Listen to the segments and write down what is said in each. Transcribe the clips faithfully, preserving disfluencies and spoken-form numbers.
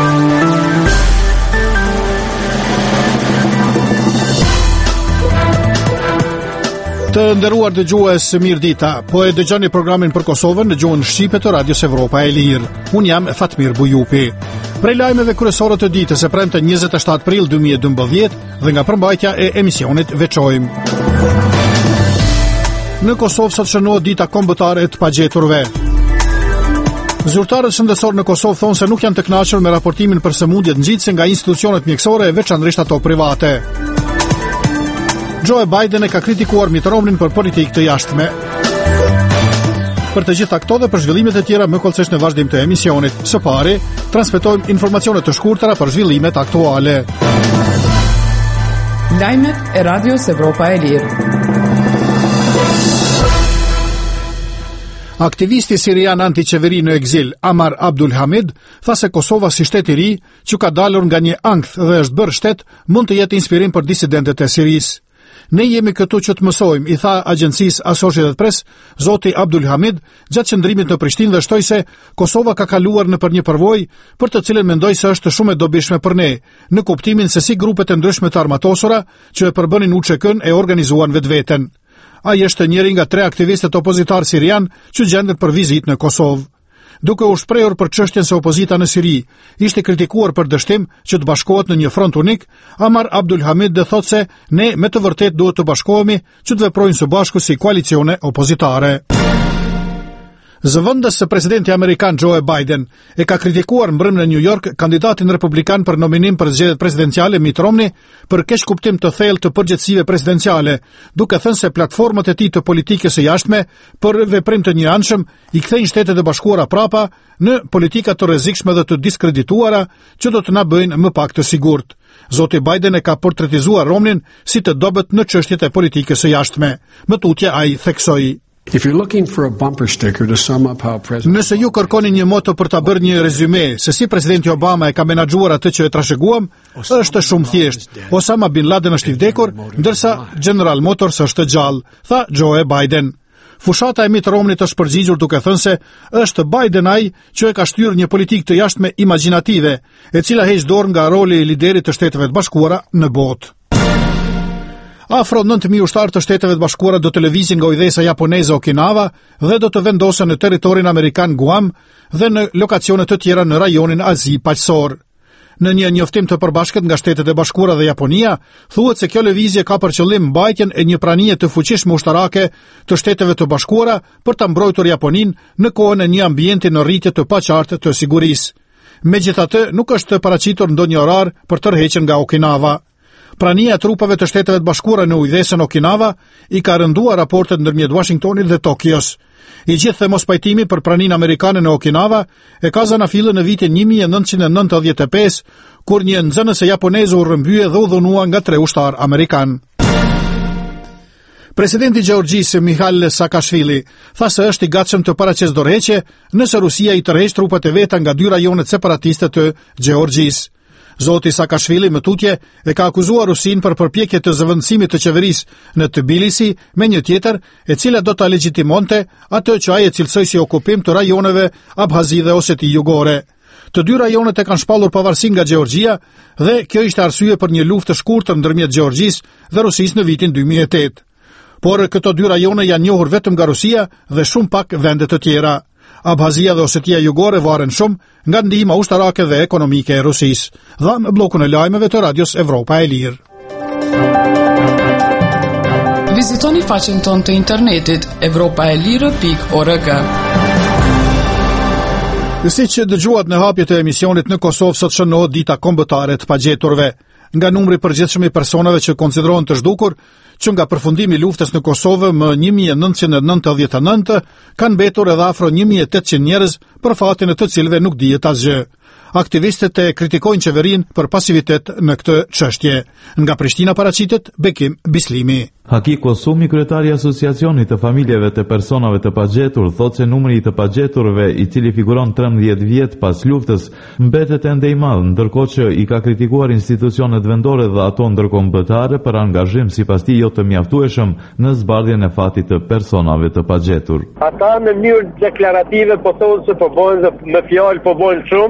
Të nderuar dëgjues, mirë dita. Po e dëgjoni programin për Kosovën në gjuhën shqipe të Radios Evropa e Lirë. Unë jam Fatmir Bujupi. Prej lajmeve kryesore të ditës e premte njëzet e shtatë prill dy mijë e dymbëdhjetë dhe nga përmbajtja e emisionit veçojmë. Në Kosovë sot shënohet dita kombëtare e të pagjeturve. Zyrtarët shëndetësor në Kosovë thonë se nuk janë të kënaqur me raportimin për sëmundjet ngjitse nga institucionet mjekësore, veçanërisht ato private. Joe Biden e ka kritikuar Mitt Romneyn për politikë të jashtme. Për të gjitha këto dhe për zhvillimet e tjera më kollësisht në vazhdim të emisionit. Së pari, transmetojmë informacione të shkurtëra për zhvillimet aktuale. Lajmet e Radios Evropa e Lirë. Aktivisti sirian antiqeveri në ekzil, Amar Abdul Hamid, tha se Kosova si shtet i ri, që ka dalur nga një ankth dhe është bërë shtet, mund të jetë inspirim për disidentet e Sirisë. Ne jemi këtu që të mësojmë, i tha agjencisë Associated Press, zoti Abdul Hamid, gjatë qëndrimit në Prishtinë dhe shtoi se Kosova ka kaluar në për një përvojë për të cilën mendoj se është shumë e dobishme për ne, në kuptimin se si grupet e ndryshme të armatosura që e përbënin U Ç K-n e organizuan vetveten. Ai është njëri nga tre aktivistët opozitar sirian që gjenden për vizitë në Kosovë. Duke u shprehur për çështjen se opozita në Siri ishte kritikuar për dështim që të bashkohet në një front unik, Amar Abdul Hamid dhe thot se ne me të vërtet duhet të bashkohemi që të veprojnë së bashku si koalicione opozitare. Zëvendës së presidenti amerikan Joe Biden e ka kritikuar mbrëm në New York kandidatin republikan për nominim për zgjedhjet presidenciale Mitt Romney për keq kuptim të thellë të përgjegjësive presidenciale, duke thënë se platformat e tij të politikës së jashtme për veprim të njëanshëm i kthejnë Shtetet e Bashkuara prapa në politika të rrezikshme dhe të diskredituara që do të na bëjnë më pak të sigurt. Zoti Biden e ka portretizuar Romneyn si të dobët në çështjet e politikës së jashtme. Më tutje ai theksoi: If you're looking for a bumper sticker to sum up how President Nëse ju kërkoni një moto për ta bërë një rezume se si presidenti Obama e ka menaxhuar atë që e trashëguam, është shumë thjesht. Osama Bin Laden është i vdekur, ndërsa General Motors është gjallë, tha Joe Biden. Fushata e Mitt Romneyt është përgjigjur duke thënë se është Biden ai që e ka shtyrë një politikë të jashtme imagjinative, e cila heq dorë nga roli i liderit të Shteteve të Bashkuara në botë. Afro nëntë mijë ushtarë të Shteteve të Bashkuara do të lëvizin nga ujdhesa japoneze Okinawa dhe do të vendosen në territorin amerikan Guam dhe në lokacione të tjera në rajonin Azi Paqësor. Në një njoftim të përbashkët nga Shtetet e Bashkuara dhe Japonia, thuhet se kjo lëvizje ka për qëllim mbajtjen e një pranie të fuqishme ushtarake të Shteteve të Bashkuara për ta mbrojtur Japoninë në kohën e një ambienti në rritje të paqartë të sigurisë. Megjithatë, nuk është paraqitur ndonjë orar për tërheqjen nga Okinawa. Prania e trupave të Shteteve të Bashkuara në ujthesën Okinawa i ka rënduar raportet ndërmjet Washingtonit dhe Tokios. I gjithë mospajtimi për praninë amerikane në Okinawa e ka zanafillën në vitin një mijë e nëntëqind e nëntëdhjetë e pesë, kur një nxënëse japoneze u rrëmbye dhe u dhunua nga tre ushtar amerikan. Presidenti i Gjeorgjisë Mikhail Saakashvili tha se është i gatshëm të paraqesë dorëheqje nëse Rusia i tërheq trupat e veta nga dy rajonet separatiste të Gjeorgjisë. Zoti Saakashvili më tutje e ka akuzuar Rusinë për përpjekje të zëvendësimit të qeverisë në Tbilisi me një tjetër, e cila do ta legjitimonte atë që ai e cilësoi si okupim të rajoneve Abhazi dhe Oseti Jugore. Të dy rajonet e kanë shpallur pavarësinë nga Gjeorgjia dhe kjo ishte arsye për një luftë të shkurtër ndërmjet Gjeorgjisë dhe Rusisë në vitin dy mijë e tetë. Por këto dy rajone janë njohur vetëm nga Rusia dhe shumë pak vende të tjera. Abhazia dhe Osetia Jugore varen shumë nga ndihma ushtarake dhe ekonomike e Rusisë. Dha në bllokun e lajmeve të Radios Evropa e Lirë. Vizitoni faqen tonë të internetit evropaelire pikë org. Si që dëgjuat në hapje të emisionit, në Kosovë sot shënohet dita kombëtare të pagjeturve. Nga numri përgjithshëm i personave që konsiderohen të zhdukur, që nga përfundimi i luftës në Kosovë më një mijë e nëntëqind e nëntëdhjetë e nëntë, kanë mbetur edhe afro një mijë e tetëqind njerëz për fatin e të cilëve nuk dihet asgjë. Aktivistët e kritikojnë qeverinë për pasivitet në këtë çështje. Nga Prishtina paraqitet Bekim Bislimi. Haki Kosumi, kryetari i Asociacionit të Familjeve të Personave të Pagjetur, thotë se numri i të pagjeturve, i cili figuron trembëdhjetë vjet pas luftës, mbetet ende i madh, ndërkohë që i ka kritikuar institucionet vendore dhe ato ndërkombëtare për angazhim sipas tij jo të mjaftueshëm në zbardhjen e fatit të personave të pagjetur. Ata në mënyrë deklarative po thonë se po bojnë me fjalë po bojnë shumë,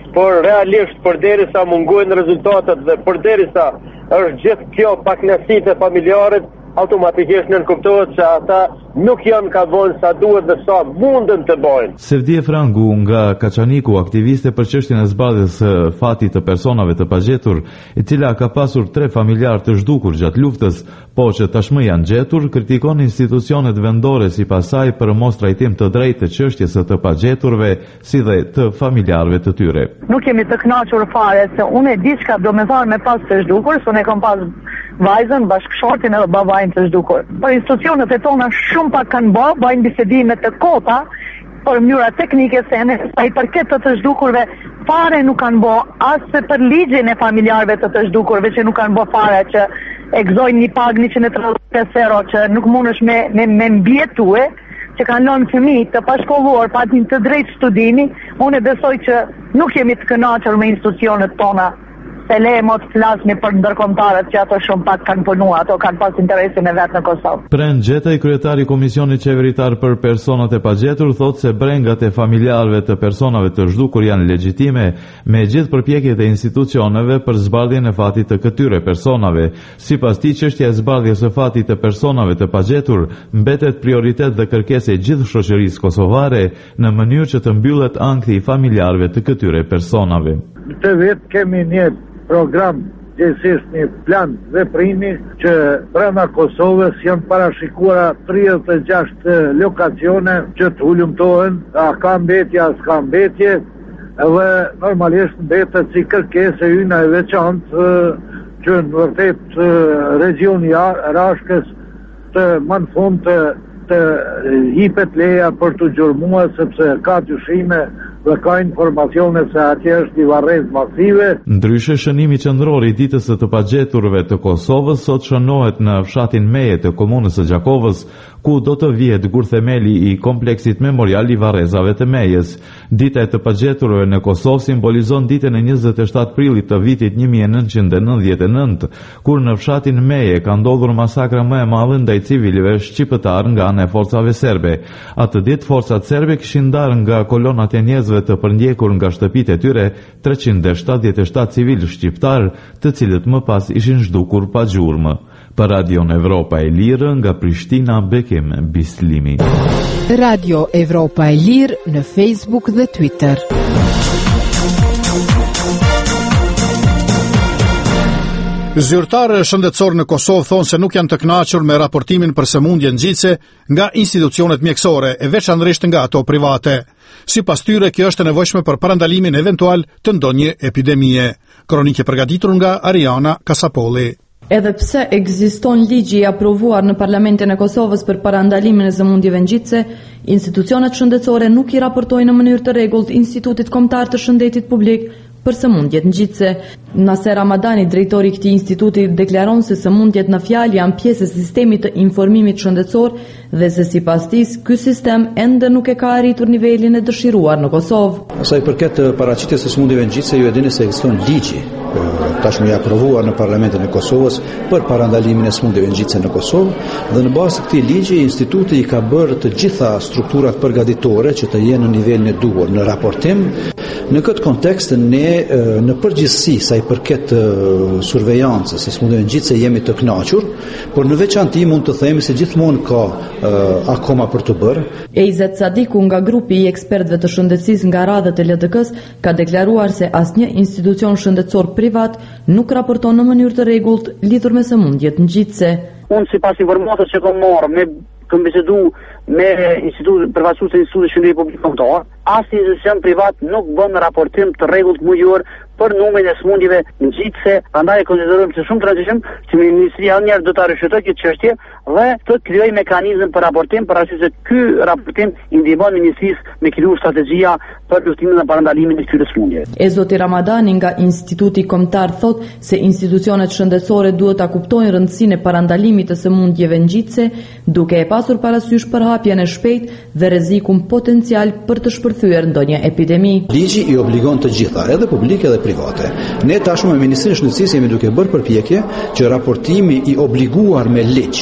por realisht përderisa mungojnë rezultatet dhe përderisa është gjithë kjo pakënaqësitë e familjarët, automatikisht nën kuptohet se ata nuk janë ka bënë sa duhet dhe sa mundën të bëjnë. Sevdie Frangu nga Kaçaniku, aktiviste për çështjen e zbardhjes së fatit të personave të pagjetur, e cila ka pasur tre familjar të zhdukur gjatë luftës, po që tashmë janë gjetur, kritikon institucionet vendore sipas saj për mos trajtim të drejtë të çështjes së të pagjeturve, si dhe të familjarëve të tyre. Nuk jemi të kënaqur fare se unë e di çka do me thar me pas të zhdukur, se unë kam pas vajzën, bashkëshortin edhe babajnë të zhdukur. Për institucionet e tona shumë pak kanë bë, bajnë bisedime të kota për mënyra teknike se ne sa i përket të të zhdukurve fare nuk kanë bë, as se për ligjin e familjarëve të të zhdukurve që nuk kanë bë fare, që e gëzojnë një pagë njëqind e tridhjetë e pesë euro që nuk mundesh me me, me mbjetue, që kanë lënë fëmijë të pashkolluar pa të drejtë studimi. Unë besoj që nuk jemi të kënaqur me institucionet tona. Se le mos flasni për ndërkombëtarët që ato shumë pak kanë punuar, ato kanë pas interesin e vet në Kosovë. Pren Gjetaj, kryetari i Komisionit Qeveritar për Personat e Pagjetur, thotë se brengat e familjarëve të personave të zhdukur janë legjitime, me gjithë përpjekjet e institucioneve për zbardhjen e fatit të këtyre personave. Sipas tij, çështja e zbardhjes së fatit të personave të pagjetur mbetet prioritet dhe kërkesë e gjithë shoqërisë kosovare në mënyrë që të mbyllet ankthi i familjarëve të këtyre personave. Të vetë kemi një program gjithësisht një plan veprimi që brenda Kosovës janë parashikuara tridhjetë e gjashtë lokacione që të hulumtohen, a ka mbetje, a s'ka mbetje, edhe normalisht mbetet si kërkesë yna e veçantë që në vërtet regioni Rashkës të më në fund të, të hipet leja për të gjurmuar, sepse ka dyshime dhe ka informacione se atje është një varrezë masive. Ndryshe, shënimi qendror i ditës së të pagjeturve të Kosovës sot shënohet në fshatin Meje të komunës së Gjakovës, ku do të vihet gurthemeli i kompleksit memorial i varrezave të Mejes. Dita e të pagjeturve në Kosovë simbolizon ditën e njëzet e shtatë prillit të vitit një mijë e nëntëqind e nëntëdhjetë e nëntë, kur në fshatin Meje ka ndodhur masakra më e madhe ndaj civilëve shqiptar nga ana e forcave serbe. Atë ditë forcat serbe kishin ndarë nga kolonat e njerëzve të përndjekur nga shtëpitë e tyre treqind e shtatëdhjetë e shtatë civil shqiptar, të cilët më pas ishin zhdukur pa gjurmë. Për Radion Evropa e Lirë nga Prishtina, Bekim Bislimi. Radio Evropa e Lirë në Facebook dhe Twitter. Zyrtarë shëndetësor në Kosovë thonë se nuk janë të kënaqur me raportimin për sëmundje nxitse nga institucionet mjekësore, e veçanërisht nga ato private. Sipas tyre, kjo është e nevojshme për parandalimin eventual të ndonjë epidemie. Kronikë përgatitur nga Ariana Kasapolli. Edhe pse ekziston ligji i aprovuar në Parlamentin e Kosovës për parandalimin e sëmundjeve ngjitse, institucionet shëndetësore nuk i raportojnë në mënyrë të rregullt Institutit Kombëtar të Shëndetit Publik për sëmundjet ngjitse. Naser Ramadani, drejtori i këtij instituti, deklaron se sëmundjet në fjalë janë pjesë e sistemit të informimit shëndetësor dhe se sipas tij ky sistem ende nuk e ka arritur nivelin e dëshiruar në Kosovë. Sa i përket paraqitjes së sëmundjeve ngjitse, ju e dini se ekziston ligji tashmë i aprovuar në Parlamentin e Kosovës për parandalimin e sëmundjeve ngjitse në Kosovë, dhe në bazë të këtij ligji instituti i ka bërë të gjitha strukturat përgatitore që të jenë në nivelin e duhur në raportim. Në këtë kontekst, ne në përgjithësi sa i përket survejancës së sëmundjeve ngjitse jemi të kënaqur, por në veçantë mund të themi se gjithmonë ka uh, akoma për të bërë. Eizet Sadiku nga grupi i ekspertëve të shëndetësisë nga radhët e L D K-s ka deklaruar se asnjë institucion shëndetësor privat nuk raporton në mënyrë të rregullt lidhur me sëmundjet ngjitse. Unë sipas informacionit që kam marrë me kam bisedu me institut përfaqësues të Institutit Shëndetësisë Publike Kombëtar, asnjë institucion privat nuk bën raportim të rregullt muajor për numrin e sëmundjeve ngjitse. Prandaj konsiderojmë se shumë të rëndësishëm që Ministria njëherë do ta rishëtojë këtë çështje dhe të krijojë mekanizëm për raportim, për arsye se ky raportim i ndihmon ministrisë me krijuar strategjia për luftimin dhe parandalimin e këtyre sëmundjeve. E zoti Ramadani nga Instituti Kombëtar thot se institucionet shëndetësore duhet ta kuptojnë rëndësinë e parandalimit të sëmundjeve ngjitse, duke e pasur parasysh përhapjen e shpejtë dhe rrezikun potencial për të shpërthyer ndonjë epidemi. Ligji i obligon të gjitha, edhe publike edhe private. Ne tashmë me Ministrinë e Shëndetësisë jemi duke bërë përpjekje që raportimi i obliguar me ligj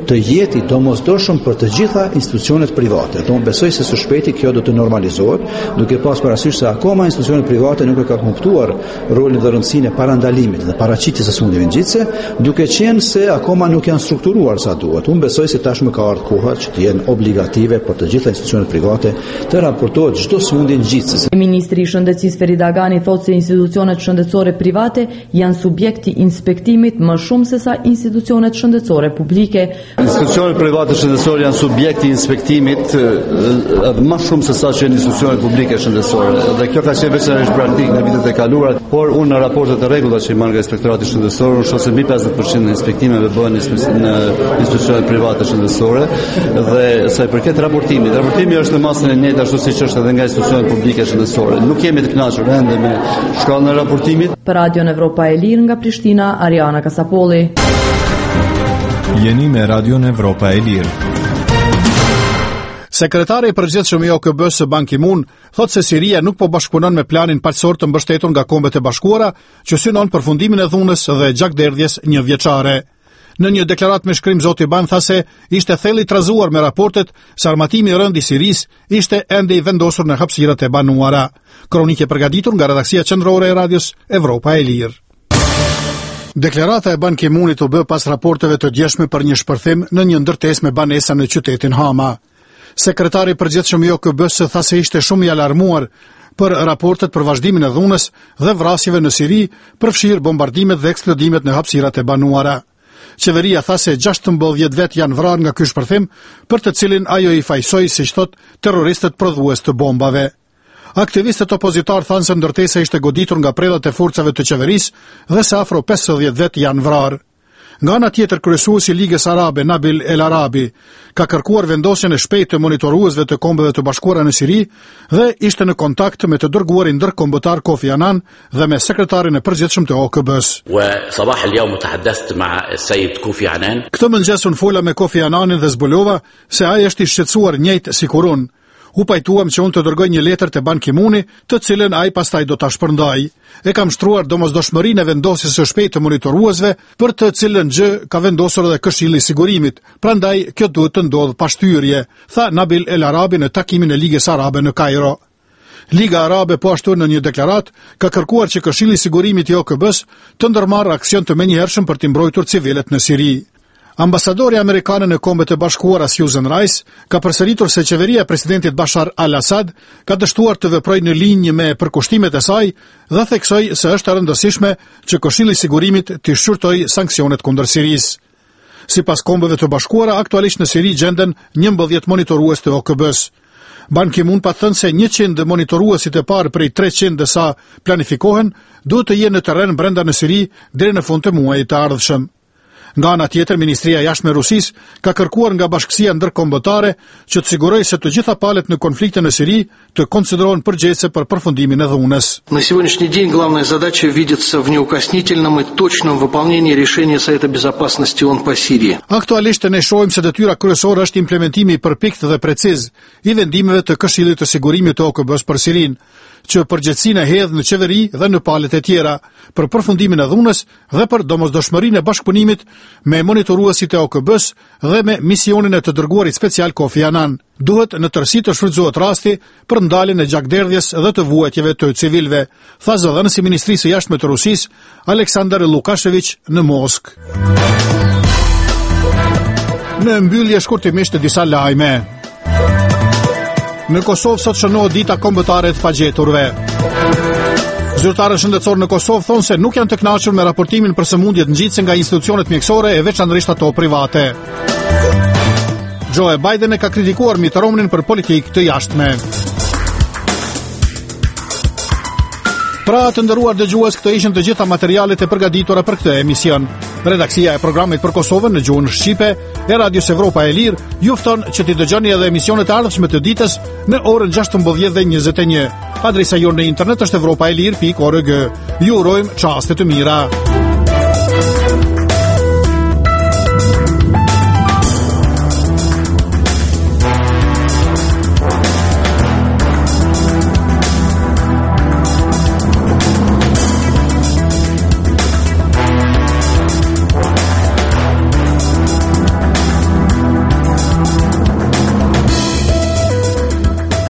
të jetë i domosdoshëm për të gjitha institucionet private. Do unë besoj se së shpejti kjo do të normalizohet, duke pas parasysh se akoma institucionet private nuk e ka kuptuar rolin dhe rëndësinë e parandalimit dhe paraqitjes së sëmundjeve ngjitse, duke qenë se akoma nuk janë strukturuar sa duhet. Unë besoj se tashmë ka ardhur koha që të jenë obligative për të gjitha institucionet private të raportohet çdo sëmundje ngjitse. Ministri i Shëndetësisë Ferida Agani thotë se institucionet shëndetësore private janë subjekti i inspektimit më shumë se sa institucionet shëndetësore publike. Institucionet private shëndetësore janë subjekti i inspektimit edhe më shumë se sa që institucionet publike shëndetësore. Dhe kjo ka qenë veçanërisht praktik në vitet e kaluara, por unë në raportet e rregullta që i marr nga Inspektorati Shëndetësor, shoh se mbi pesëdhjetë përqind e inspektimeve bëhen në institucionet private shëndetësore dhe sa i përket raportimit, raportimi është në masën e njëjtë ashtu siç është edhe nga institucionet publike shëndetësore. Nuk jemi të kënaqur ende me shkallën e raportimit. Për Radion Evropa e Lirë nga Prishtina, Ariana Kasapolli. Jeni me Radion Evropa e Lirë. Sekretari i përgjithshëm i O K B-s së Ban Ki-moon thotë se Siria nuk po bashkëpunon me planin paqësor të mbështetur nga Kombet e Bashkuara, që synon përfundimin e dhunës dhe gjakderdhjes një vjeçare. Në një deklaratë me shkrim zoti Ban tha se ishte thellë i trazuar me raportet se armatimi i rënd i Sirisë ishte ende i vendosur në hapësirat e banuara. Kronikë e përgatitur nga redaksia qendrore e Radios Evropa e Lirë. Deklarata e Ban Ki-moonit u bë pas raporteve të djeshme për një shpërthim në një ndërtesë me banesa në qytetin Hama. Sekretari i përgjithshëm i O K B-s tha se ishte shumë i alarmuar për raportet për vazhdimin e dhunës dhe vrasjeve në Siri, përfshirë bombardimet dhe eksplodimet në hapësirat e banuara. Qeveria tha se gjashtëmbëdhjetë vet janë vrarë nga ky shpërthim, për të cilin ajo i fajsoi, siç thot, terroristët prodhues të bombave. Aktivistët opozitar thanë se ndërtesa ishte goditur nga prellat e forcave të qeverisë dhe se afro pesëdhjetë vet janë vrarë. Nga ana tjetër, kryesuesi i Ligës Arabe, Nabil El Arabi, ka kërkuar vendosjen e shpejtë të monitoruesve të Kombeve të Bashkuara në Siri dhe ishte në kontakt me të dërguarin ndërkombëtar Kofi Annan dhe me sekretarin e përgjithshëm të O K B-s. Këtë mëngjes unë fola me Kofi Annanin dhe zbulova se ai është i shqetësuar njëjtë sikur unë. U pajtuam që unë të dërgoj një letër te Ban Ki-mooni, të cilën ai pastaj do ta shpërndaj. E kam shtruar domosdoshmërinë e vendosjes së shpejtë të monitoruesve, për të cilën gjë ka vendosur edhe Këshilli i Sigurimit. Prandaj kjo duhet të ndodhë pa shtyrje, tha Nabil El Arabi në takimin e Ligës Arabe në Kairo. Liga Arabe po ashtu në një deklarat ka kërkuar që Këshilli i Sigurimit i O K B-s të ndërmarrë aksion të menjëhershëm për të mbrojtur civilet në Siri. Ambasadori amerikanë në Kombet e Bashkuara Susan Rice ka përsëritur se qeveria e presidentit Bashar al-Assad ka dështuar të veprojë në linjë me përkushtimet e saj dhe theksoi se është e rëndësishme që Këshilli i Sigurimit të shqyrtojë sanksionet kundër Sirisë. Sipas Kombeve të Bashkuara, aktualisht në Siri gjenden njëmbëdhjetë monitorues të O K B-s. Ban Ki-moon pa thënë se njëqind monitoruesit e parë prej treqind dhe sa planifikohen duhet të jenë në terren brenda në Siri deri në fund të muajit të ardhshëm. Nga ana tjetër, Ministria e Jashtme e Rusisë ka kërkuar nga Bashkësia Ndërkombëtare që të sigurojë se të gjitha palët në konfliktin në Siri të konsiderohen përgjegjëse për përfundimin e dhunës. На сегодняшний день главная задача видится в неукоснительном и точном выполнении решения Совета Безопасности ООН по Сирии. Aktualisht ne shohim se detyra kryesore është implementimi i përpikt dhe preciz i vendimeve të Këshillit të Sigurimit të O K B-s për Sirinë, që përgjegjësinë e hedh në qeveri dhe në palët e tjera për përfundimin e dhunës dhe për domosdoshmërinë e bashkëpunimit me monitoruesit e O K B-s dhe me misionin e të dërguarit special Kofi Annan. Duhet në tërësi të shfrytëzohet rasti për ndaljen e gjakderdhjes dhe të vuajtjeve të civilëve, tha zëdhënësi i Ministrisë së Jashtme të Rusisë, Aleksandar Lukashevich në Moskë. Në mbyllje shkurtimisht disa lajme. Në Kosovë sot shënohet dita kombëtare e të pagjeturve. Zyrtarët shëndetësor në Kosovë thonë se nuk janë të kënaqur me raportimin për sëmundjet ngjitse nga institucionet mjekësore e veçanërisht ato private. Joe Biden e ka kritikuar Mitt Romneyn për politikë të jashtme. Pra të nderuar dëgjues, këto ishin të gjitha materialet e përgatitura për këtë emision. Redaksia e programit për Kosovën në gjuhën shqipe e Radios Evropa e Lirë ju fton që t'i dëgjoni edhe emisionet e ardhshme të ditës në orën gjashtëmbëdhjetë dhe njëzet e një. Adresa jonë në internet është evropaelir pikë org. Ju urojmë çaste të mira.